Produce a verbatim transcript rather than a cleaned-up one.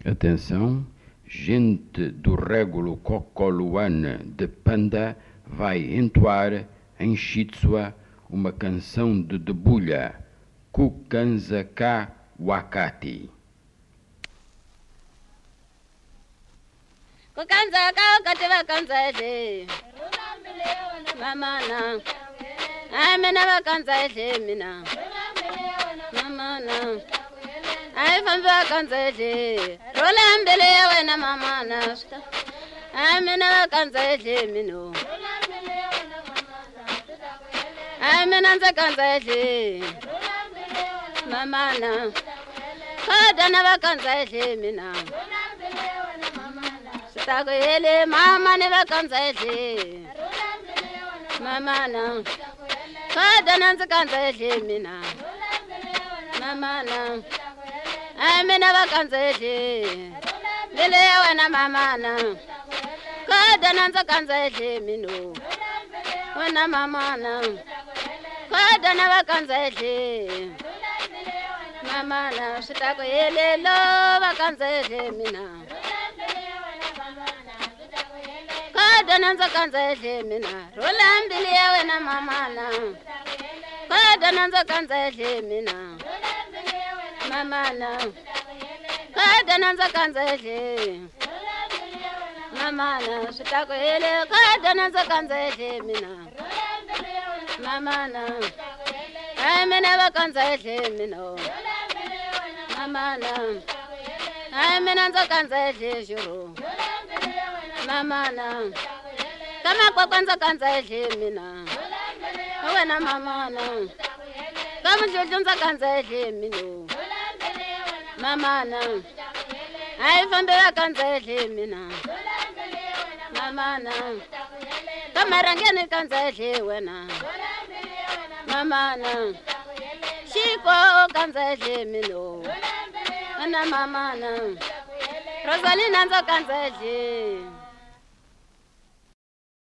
Atenção, gente do régulo Cocoluana de Panda vai entoar em Shitsua uma canção de debulha, Kukanza Ka Wakati. Kukanza ka wakati wakanza ele mama na amena wakanza ele mina mama na ai fambe wakanza ele rola mbele yawe na mama na amena wakanza ele mino amena nzakanza ele mama na kada na wakanza ele mina Takwele mama ne vakanza ele mama na kada nanza kanza ele mina mama na amena vakanza ele lele wana mama na kada nanza kanza ele mino wana mama na kada na vakanza ele mama na takwele lo vakanza ele mina kada nanza kanza ele mina rola mbili yawe na mama na kada nanza kanza ele mina mama na kada nanza kanza ele mama na sitako ele kada nanza kanza ele mina mama na amena vakanza ele mina mama na amena nanza kanza ele juro mama na kama kwa kwanza kanza ele mina wena mama na kama jojonza kanza ele mino mama na ai fambe kanza ele mina mama na kama rangene kanza ele wena mama na shiko kanza ele mino na mama na Rosalina nza kanza ele